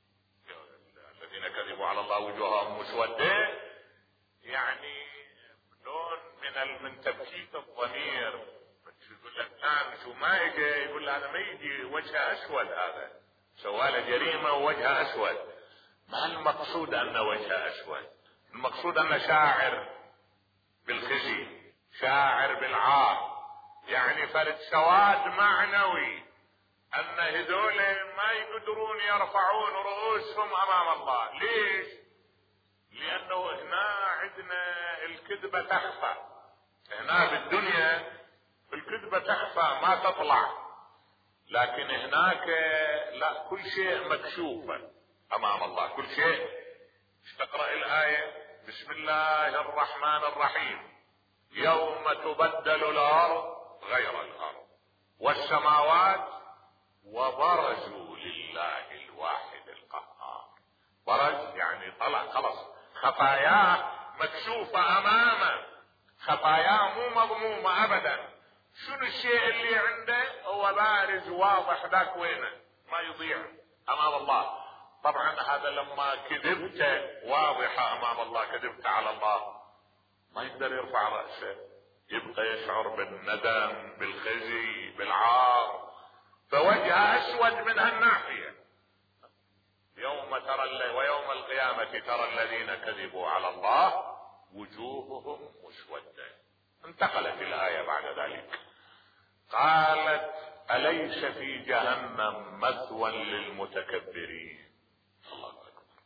الذين كذبوا على الله وجوههم مسودة، يعني لون من من تبكيت الضمير. يقول لك كان شو ما يجي، يقول هذا ما يجي وجهه أسود، هذا سواله جريمة ووجهه أسود. ما المقصود أن وجهه أسود؟ المقصود أن شاعر بالخزي، شاعر بالعار، يعني فرد سواد معنوي، ان هذول ما يقدرون يرفعون رؤوسهم امام الله. ليش؟ لانه هنا عندنا الكذبة تخفى، هنا بالدنيا الكذبة تخفى ما تطلع، لكن هناك لا، كل شيء مكشوف امام الله، كل شيء. تقرأ الآية بسم الله الرحمن الرحيم، يوم تبدل الارض غير الارض والسماوات وبرزوا لله الواحد القهار. برز يعني طلع، خلص خفاياه مكشوفة امامه، خفاياه مو مضمومة ابدا. شنو الشيء اللي عنده؟ هو بارز واضح، ذاك وينه ما يضيع امام الله. طبعا هذا لما كذبت واضحة امام الله، كذبت على الله، ما يقدر يرفع رأسه، يبقى يشعر بالندم، بالخزي، بالعار، فوجهه اسود من هالناحية. يوم ترى ويوم القيامة ترى الذين كذبوا على الله وجوههم مسودة. انتقلت الآية بعد ذلك، قالت أليس في جهنم مثوى للمتكبرين. الله أكبر.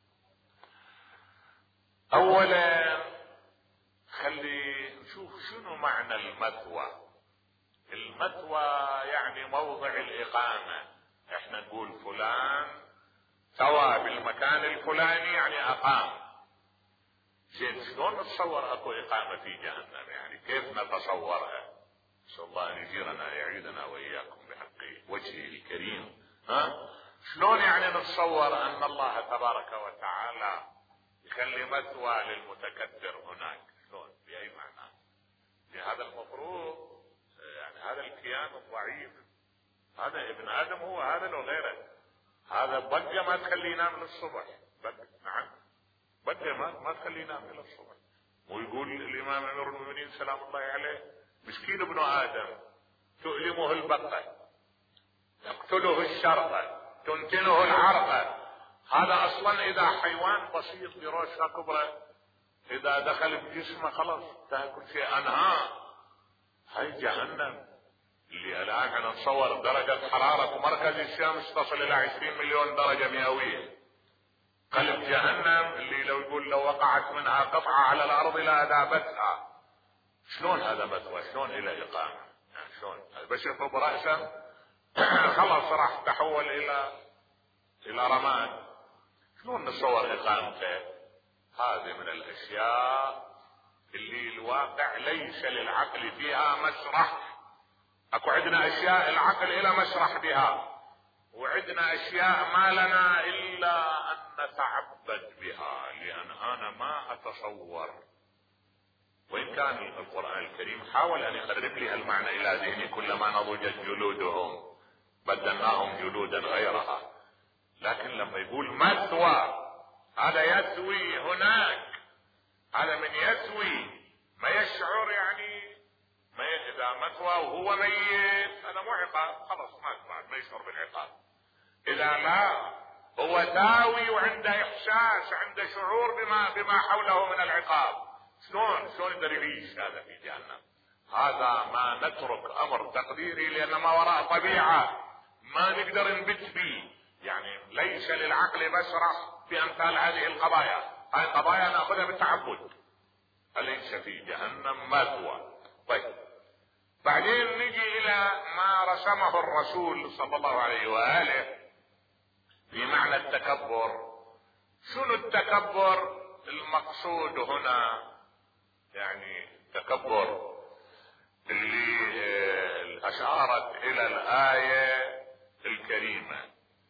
أولا خلي نشوف شنو معنى المثوى. المثوى يعني موضع الإقامة. احنا نقول فلان ثوى بالمكان الفلاني يعني أقام. زين شلون نتصور اكو إقامة في جهنم؟ يعني كيف نتصورها؟ نسأل الله أن يجيرنا يعيدنا وإياكم بحق وجهه الكريم. ها؟ شلون يعني نتصور أن الله تبارك وتعالى يخلي مثوى للمتكبر هناك؟ شلون؟ بأي معنى؟ بهذا المفروض يعني هذا الكيان الضعيف، هذا ابن آدم هو هذا لو غيره، هذا بقى ما تخليه ينام للصبح، بقى نعم بقى ما ما تخليه ينام الى الصبح. ويقول الامام امير المؤمنين سلام الله عليه: مسكين ابن ادم تؤلمه البقه، تقتله الشرطه، تنتنه العرقه. هذا اصلا اذا حيوان بسيط بروشة كبرى اذا دخل بجسمه خلاص كل شيء انهاه. هاي جهنم اللي الان احنا نصور درجة حرارة مركز الشمس تصل الى عشرين مليون درجة مئوية. قلب جهنم اللي لو يقول لو وقعت منها قطعة على الارض لأذابتها. شلون هذا مثوى؟ شلون الى اقامة؟ يعني شلون بس يطب رأسا خلاص راح تحول الى الى رماد. شلون نصور اقامته؟ هذه من الاشياء اللي الواقع ليس للعقل فيها مسرح. اكو عندنا اشياء العقل الى مسرح بها، وعندنا اشياء ما لنا الا ان نتعبد بها، لان انا ما اتصور. وان كان القرآن الكريم حاول ان يقرب لي هالمعنى الى ذهني: كلما نضجت جلودهم بدلناهم جلودا غيرها. لكن لما يقول مثوى، هذا يثوي هناك، هذا من يثوي ما يشعر، يعني ما اذا مثوى وهو ميت هذا مو عقاب، خلاص مات بعد ما يشعر بالعقاب. اذا لا هو ثاوي وعنده احساس، عنده شعور بما بما حوله من العقاب، شلون شلون يقدر يعيش هذا في جهنم؟ هذا ما نترك امر تقديري، لان ما وراء طبيعه ما نقدر نبت به. يعني ليس للعقل مسرح في امثال هذه القضايا. هذه القضايا ناخذها بالتعبد. أليس في جهنم مثوى؟ طيب بعدين نجي الى ما رسمه الرسول صلى الله عليه واله في معنى التكبر. شنو التكبر المقصود هنا؟ يعني التكبر اللي اشارت الى الايه الكريمه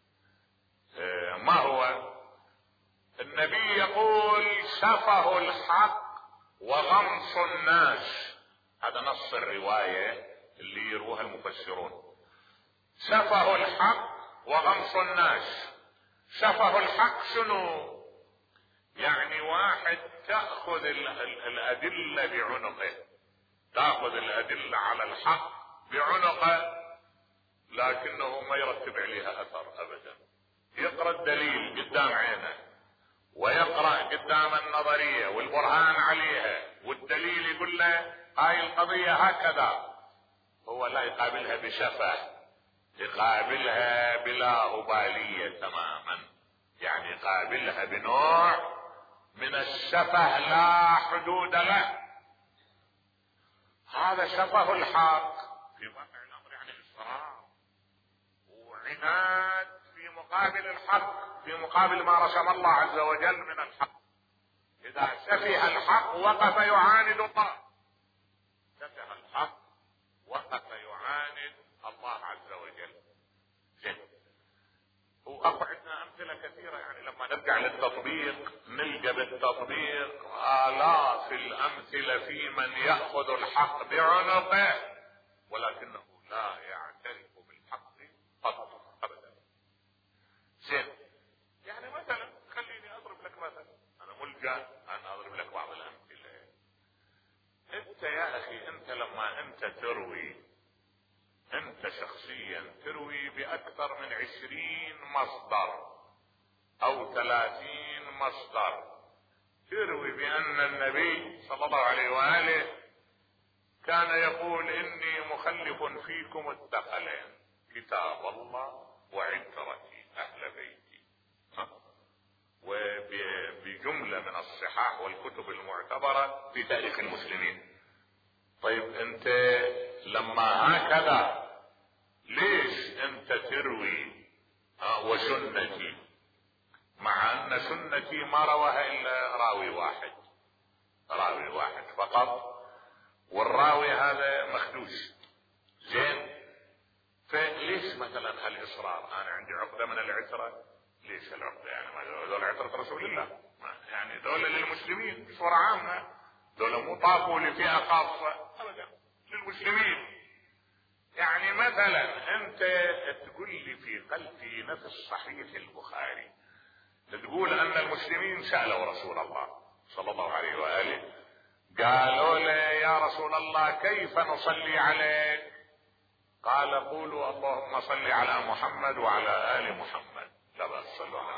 ما هو؟ النبي يقول: سفه الحق وغمص الناس. هذا نص الرواية اللي يروها المفسرون. سفه الحق وغمص الناس. سفه الحق شنو؟ يعني واحد تأخذ الأدلة بعنقه، تأخذ الأدلة على الحق بعنقه، لكنه ما يرتب عليها أثر أبدا. يقرأ الدليل قدام عينه، ويقرأ قدام النظرية والبرهان عليها، والدليل يقول له هاي القضية هكذا، هو لا يقابلها بشفه، يقابلها بلا أبالية تماما. يعني يقابلها بنوع من السفه لا حدود له. هذا سفه الحق في واقع الأمر، يعني إصرار وعناد في مقابل الحق، في مقابل ما رسم الله عز وجل من الحق. إذا سفه الحق وقف يعاند الله، سفه الحق وقف يعاند الله عز وجل. وأكو عندنا أمثلة كثيرة، يعني لما نرجع للتطبيق نلقى بالتطبيق آلاف الأمثلة في من يأخذ الحق بعنقه ولكنه لا يعترف بالحق قط أبدا. زين، يعني مثلا خليني أضرب لك مثلا، أنا ملجأ أن أضرب لك بعض الأمثلة. أنت يا أخي، أنت لما أنت تروي، انت شخصيا تروي باكثر من عشرين مصدر او ثلاثين مصدر، تروي بان النبي صلى الله عليه وآله كان يقول: اني مخلف فيكم الثقلين، كتاب الله وعترتي اهل بيتي، وبجملة من الصحاح والكتب المعتبرة في تاريخ المسلمين. طيب انت لما هكذا ليش انت تروي اه وسنتي، مع ان سنتي ما رواها الا راوي واحد، راوي واحد فقط، والراوي هذا مخدوش. زين، فليش مثلا هالاصرار؟ انا عندي عقدة من العترة. ليش العقدة؟ يعني دول عترة رسول الله، يعني دول للمسلمين بصورة عامة، دول مو طافوا لفئة خاصة ابدا، للمسلمين. يعني مثلا انت تقول لي في قلب في نفس صحيح البخاري تقول ان المسلمين سألوا رسول الله صلى الله عليه وآله، قالوا له يا رسول الله كيف نصلي عليك؟ قال قولوا اللهم صل على محمد وعلى آل محمد. لا بأس، صلوا على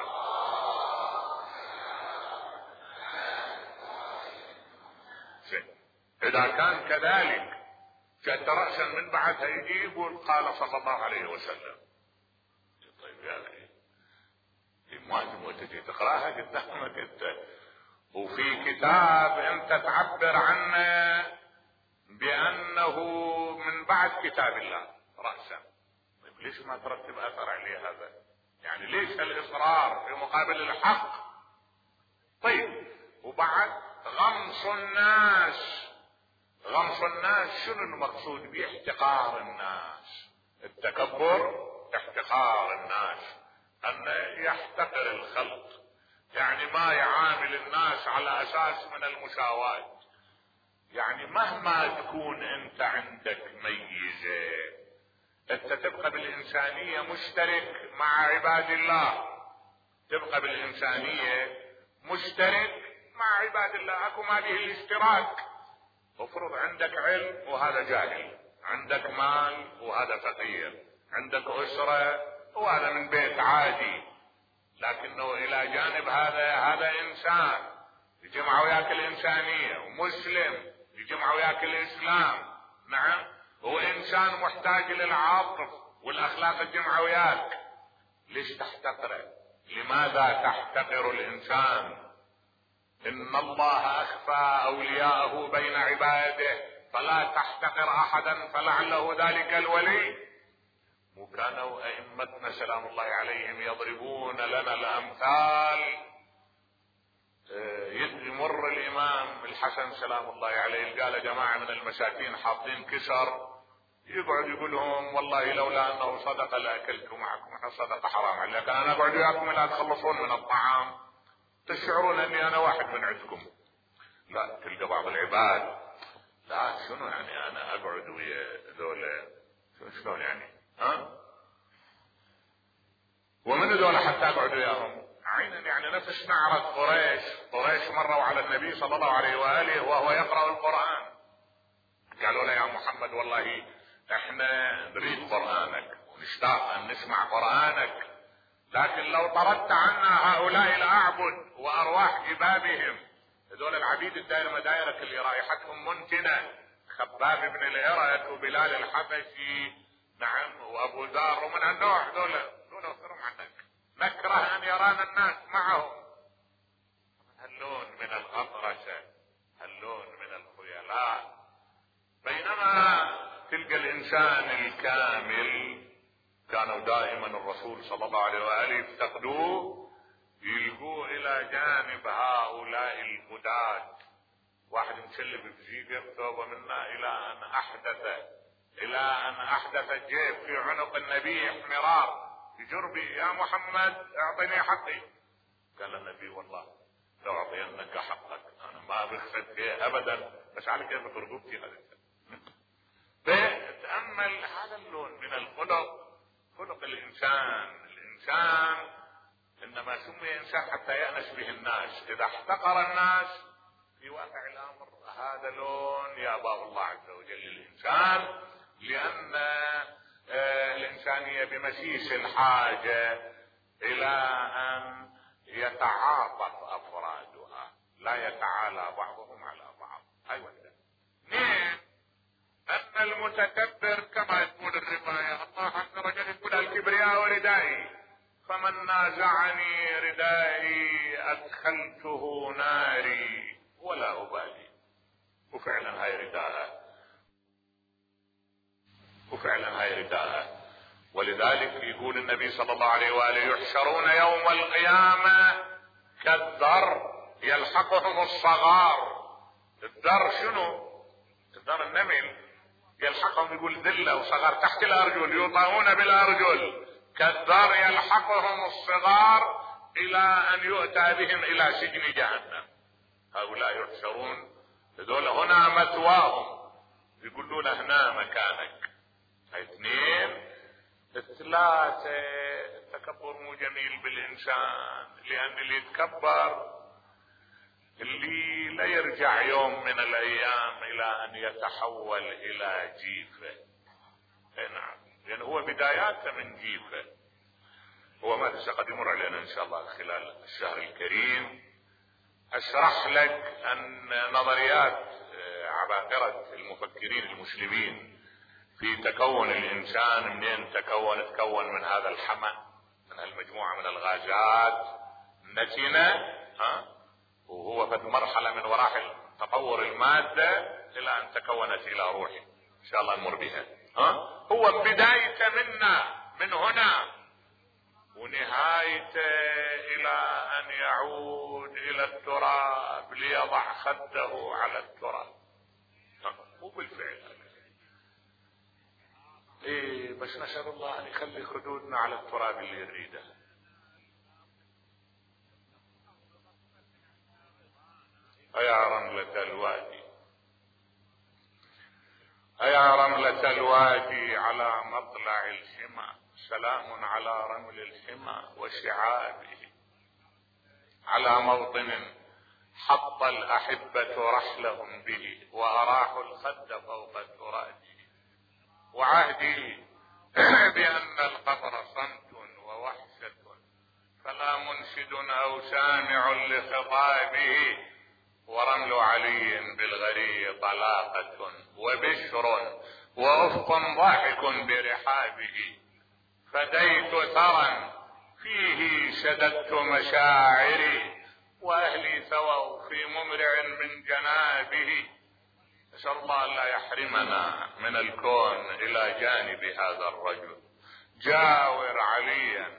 محمد. اذا كان كذلك جد رأسا من بعدها يجي يقول قال صلى الله عليه وسلم. طيب يا اخي ما تجي تقراها قدامك انت، وفي كتاب انت تعبر عنه بانه من بعد كتاب الله رأسا. طيب ليش ما ترتب اثر عليه هذا؟ يعني ليش الاصرار في مقابل الحق؟ طيب وبعد غمص الناس، غمص الناس شنو المقصود به؟ احتقار الناس، التكبر احتقار الناس، ان يحتقر الخلق، يعني ما يعامل الناس على اساس من المساواة. يعني مهما تكون انت عندك ميزة انت تبقى بالانسانية مشترك مع عباد الله، تبقى بالانسانية مشترك مع عباد الله. اكو ما به الاشتراك. افرض عندك علم وهذا جاهل، عندك مال وهذا فقير، عندك اسرة وهذا من بيت عادي، لكنه الى جانب هذا هذا انسان يجمع وياك الانسانية، ومسلم يجمع وياك الاسلام. نعم، هو انسان محتاج للعاطف والاخلاق الجمع وياك. ليش تحتقره؟ لماذا تحتقر الانسان؟ ان الله اخفى اولياءه بين عباده فلا تحتقر احدا فلعله ذلك الولي. وكانوا ائمتنا سلام الله عليهم يضربون لنا الامثال. يمر الامام الحسن سلام الله عليه قال جماعة من المساكين حاطين كسر، يقعد يقول لهم والله لولا انه صدق لاكلت معكم، احنا صدق حرام، لكن انا اقعد وياكم لا تخلصون من الطعام، تشعرون اني انا واحد من عندكم. لا، تلقى بعض العباد لا شنو يعني انا اقعد ويا ذولا، شلون يعني؟ ها؟ ومن ذولا حتى اقعد وياهم؟ عينا يعني نفس معرض قريش. قريش مروا على النبي صلى الله عليه واله وهو يقرأ القرآن، قالوا له يا محمد والله احنا نريد قرآنك ونشتاق ان نسمع قرآنك، لكن لو طردت عنا هؤلاء الاعبد وارواح جبابهم، هذول العبيد الدائر مدايرك اللي رائحتهم منتنة، خباب بن الارت وبلال الحبشي، نعم، وابو ذر ومن هالنوع، دول دول اغفرهم عنك، نكره ان يرانا الناس معهم. هاللون من الغطرسة، هاللون من الخيلاء. بينما تلقى الانسان الكامل كانوا دائما الرسول صلى الله عليه وآله يفتقدوه، يلقوه الى جانب هؤلاء الهداة. واحد مشلب بزيقه ثوبه منا الى ان احدث الى ان احدث الجيب في عنق النبي احمرار بجربي يا محمد اعطني حقي. قال النبي والله لو اعطينك حقك انا ما بخفت فيه ابدا، بس على كيفك رقبتي خذتها. فتأمل هذا اللون من الخلق، خلق الانسان. الانسان انما سمي انسان حتى يأنس به الناس. اذا احتقر الناس في واقع الامر هذا لون يأباه الله عز وجل للانسان، لان آه الانسانية بمسيس الحاجة الى ان يتعاطف افرادها، لا يتعالى بعضهم على بعض. هاي وحده. اثنين، ان المتكبر كما تقول الرواية الله عز وجل يقول الكبرياء ردائي فمن نازعني ردائي ادخلته ناري ولا ابالي. وفعلا هاي رداءه، وفعلا هاي رداءه. ولذلك يقول النبي صلى الله عليه وآله يحشرون يوم القيامة كالذر يلحقهم الصغار. الذر شنو؟ الذر النمل يلحقهم، يقول ذلة وصغار تحت الارجل يطاؤون بالارجل، كالذر يلحقهم الصغار الى ان يؤتى بهم الى سجن جهنم. هؤلاء يحشرون، هذول هنا مثواهم، يقولون هنا مكانك. هاي لا، التكبر مو جميل بالإنسان، لأن اللي يتكبر اللي لا يرجع يوم من الأيام إلى أن يتحول إلى جيفة. نعم، لأن هو بداياته من جيفة. هو ما قد يمر علينا إن شاء الله خلال الشهر الكريم أشرح لك أن نظريات عباقرة المفكرين المسلمين في تكون الإنسان، منين تكون، تكون من هذا الحمى، من هالمجموعة من الغازات النتنة، ها، وهو في مرحلة من مراحل تطور المادة إلى أن تكونت إلى روح إن شاء الله نمر بها. ها، هو بدايته منا من هنا، ونهايته إلى أن يعود إلى التراب ليضع خده على التراب. مو بالفعل إيه، بس نسأل الله أن يخلي خدودنا على التراب اللي يريده. أيا رملة الوادي، أيا رملة الوادي على مطلع الحمى، سلام على رمل الحمى وشعابه، على موطن حط الأحبة رحلهم به وأراحوا الخد فوق التراب، وعهدي بأن القبر صمت ووحشة فلا منشد أو سامع لخطابه، ورمل علي بالغري طلاقة وبشر وأفق ضاحك برحابه، فديت ثرى فيه شددت مشاعري وأهلي ثووا في ممرع من جنابه. نسأل الله لا يحرمنا من الكون إلى جانب هذا الرجل. جاور عليا،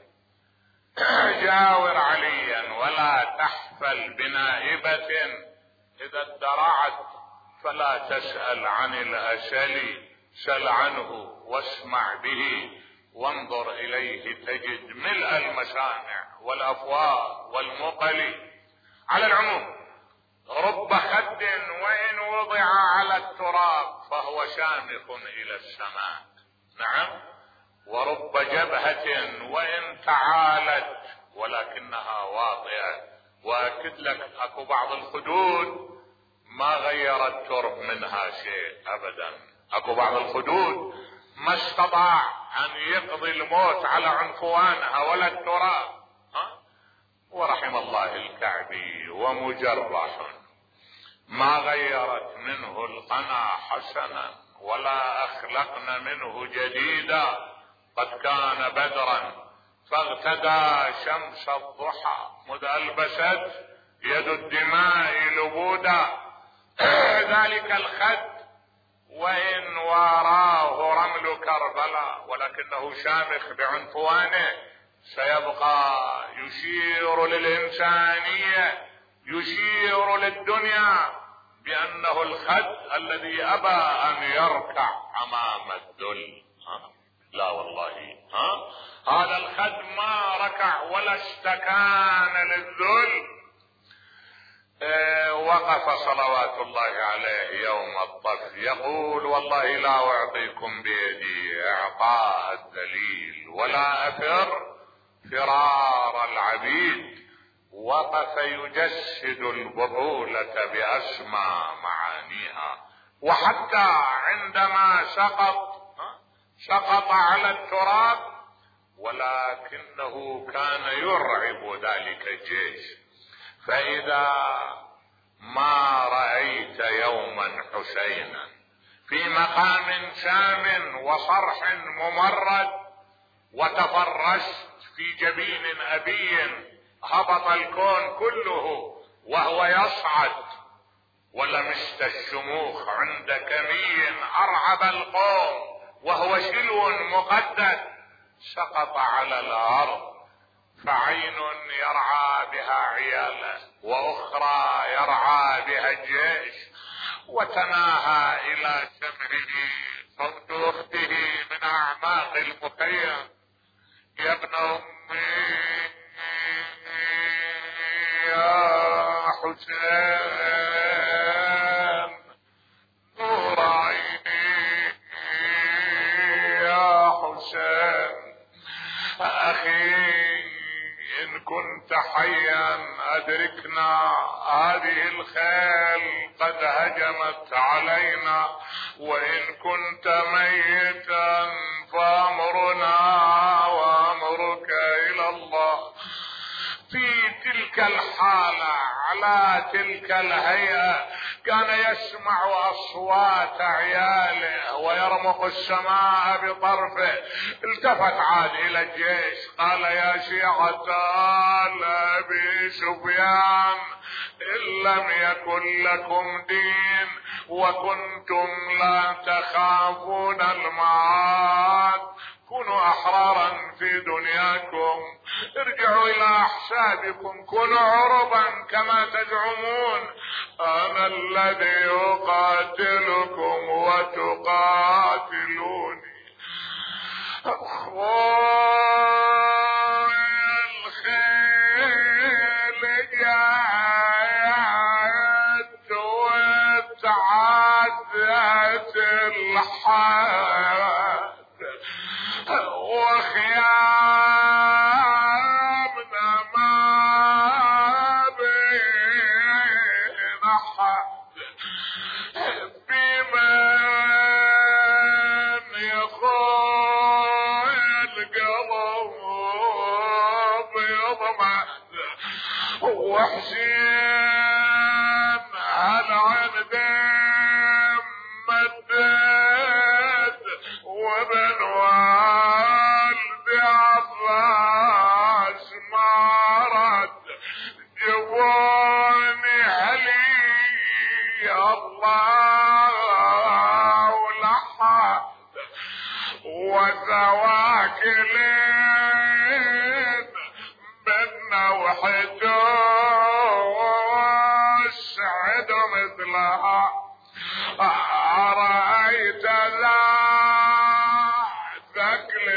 جاور عليا ولا تحفل بنائبة، إذا ادرعت فلا تسأل عن الأسل، سل عنه واسمع به وانظر إليه تجد ملء المسامع والأفواه والمقل. على العموم، رب خد وإن وضع على التراب فهو شامخ إلى السماء، نعم، ورب جبهة وإن تعالت ولكنها واطئة. وأكد لك أكو بعض الخدود ما غير الترب منها شيء أبدا، أكو بعض الخدود ما استطاع أن يقضي الموت على عنفوانها ولا التراب. ها؟ ورحم الله الكعبي ومجرح ما غيرت منه القنا حسنا ولا أخلقن منه جديدا، قد كان بدرا فاغتدى شمس الضحى مذ ألبست يد الدماء لبودا. ذلك الخد وإن واراه رمل كربلاء ولكنه شامخ بعنفوانه سيبقى يشير للإنسانية، يشير للدنيا بأنه الخد الذي أبى أن يركع أمام الذل. ها؟ لا والله، ها؟ هذا الخد ما ركع ولا استكان للذل. اه وقف صلوات الله عليه يوم الطف يقول والله لا أعطيكم بيدي إعطاء الذليل ولا أفر فرار العبيد. وقف يجسد البطولة بأسمى معانيها، وحتى عندما سقط سقط على التراب ولكنه كان يرعب ذلك الجيش. فإذا ما رأيت يوما حسينا في مقام سام وصرح ممرد وتفرست في جبين أبي هبط الكون كله وهو يصعد، ولمست الشموخ عند كمي أرعب القوم وهو شلو مقدس، سقط على الأرض فعين يرعى بها عياله وأخرى يرعى بها الجيش، وتناهى إلى سمعه صوت أخته من أعماق المخيم: يا ابن أمي يا حسين نور عيني يا حسين كنت حيا أدركنا، هذه الخيل قد هجمت علينا، وإن كنت ميتا فأمرنا وأمرك إلى الله. في تلك الحالة على تلك الهيئة كان يسمع أصوات عياله ويرمق السماء بطرفه. التفت عاد إلى الجيش قال: يا شيعة آل أبي سفيان، إن لم يكن لكم دين وكنتم لا تخافون المعاد، كونوا أحرارا في دنياكم، ارجعوا إلى أحسابكم، كونوا عربا كما تزعمون. أنا الذي أقاتلكم وتقاتلوني. الخيل جاءت وتعدت الحال، وخيامنا ما بين حد، بمن يخون القلب يضمن، وحسين هالعندين مدد، وبن والدي عباس مارد، جبوني علي الله لحد، وثواكلين بنا وحدوش سعد مثلها. أرأيت ذا ثقل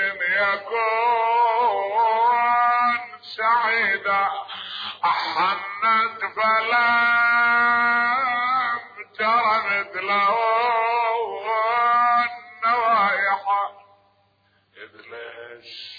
يكون سعيدا، أحنت فلم تر مثله النوايح. إذ ليش